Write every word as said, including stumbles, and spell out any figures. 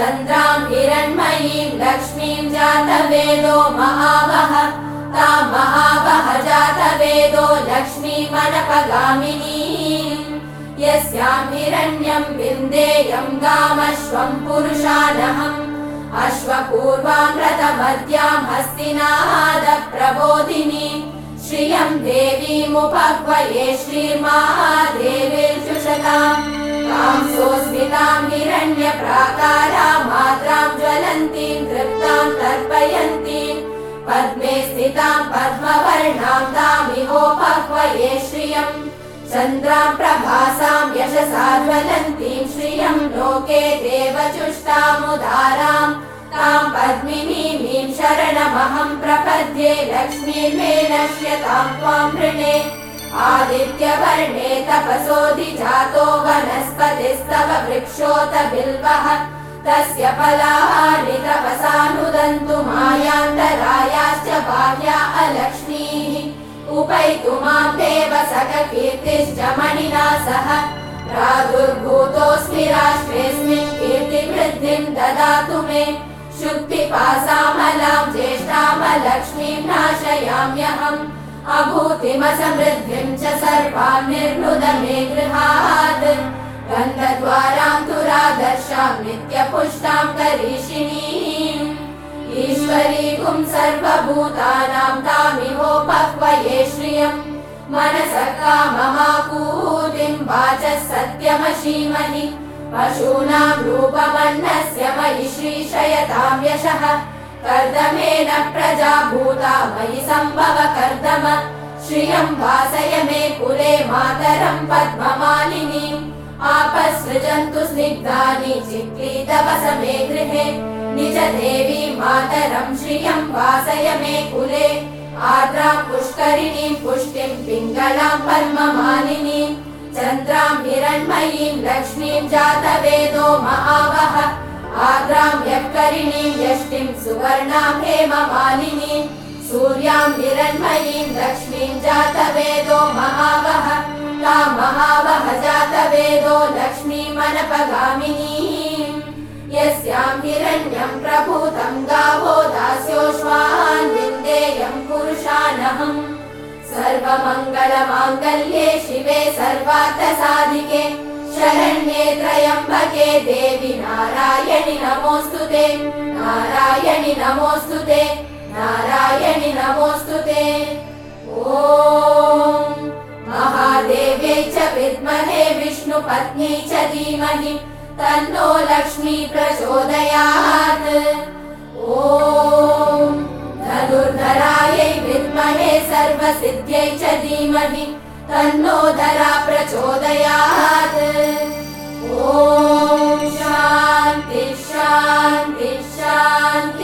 चन्द्रां हिरण्मयीं लक्ष्मीं जातवेदो महावः तां महावः जातवेदो लक्ष्मीमनपगामिनीं यस्यां हिरण्यं विन्देयं गामश्वं पुरुषानहम् अश्वपूर्वां रथमद्यां हस्तिनादप्रबोधिनीं श्रियं देवीमुपह्वये श्रीर्महादेवीर्जुषताम् तां सोऽस्मितां हिरण्यप्राकारां मात्रां ज्वलन्तीं तृप्तां तर्पयन्तीं पद्मे स्थितां पद्मवर्णां तामिहोपह्वये श्रियम् चन्द्रां प्रभासां यशसा ज्वलन्तीं श्रियं लोके देवचुष्टामुदारां तां पद्मिनीमीं शरणमहं प्रपद्ये लक्ष्मीर्मे नश्यतां त्वां वृणे आदित्यवर्णे तपसोऽधिजातो वनस्पतिस्तव वृक्षोत बिल्वः तस्य फलानि तपसानुदन्तु मायान्तरायाश्च बाह्या अलक्ष्मीः उपैतु मां देव सककीर्तिश्च मणिना सह प्रादुर्भूतोऽस्मि राष्ट्रेऽस्मिन् कीर्तिवृद्धिं ददातु मे शुक्तिपासामलां ज्येष्ठामलक्ष्मीं नाशयाम्यहम् अभूतिमसमृद्धिं च सर्वां निर्नुद मे गृहात् गन्धद्वारां तुरादर्शां नित्यपुष्टां करीषिणीम् ईश्वरीगुं सर्वभूतानां तामिहोपह्वये श्रियम् मनसः काममाकूतिं वाचः सत्यमशीमहि पशूनां रूपमन्नस्य मयि श्रीशयतां यशः कर्दमेन प्रजा भूता मयि सम्भव कर्दम श्रियं वासय मे कुले मातरं पद्ममालिनीम् आपसृजन्तु स्निग्धानि चिक्लीतवस मे गृहे निज देवी मातरं श्रियं वासय मे कुले आर्द्रां पुष्करिणीं पुष्टिं पिङ्गलां पद्ममालिनीं चन्द्रां हिरण्मयीं लक्ष्मीं जातवेदो महावः आर्द्रां यत्करिणीं यष्टिं सुवर्णां हेममालिनीं सूर्यां हिरण्मयीं लक्ष्मीं जातवेदो महावः तां महावः जातवेदो लक्ष्मीमनपगामिनीं यस्यां हिरण्यं प्रभूतं गावो दास्योश्वान् विन्देयं पुरुषानहम् सर्वमङ्गलमाङ्गल्ये शिवे सर्वार्थसाधिके शरण्ये त्र्यम्बके देवी नारायणि नमोऽस्तुते नारायणि नमोऽस्तुते नारायणि नमोऽस्तुते ॐ महादेव्यै च विद्महे विष्णुपत्न्यै च धीमहि तन्नो लक्ष्मी प्रचोदयात् ॐ धनुर्धरायै विद्महे सर्वसिद्ध्यै च धीमहि तन्नो धरा प्रचोदयात् ॐ शान्ति शान्ति शान्ति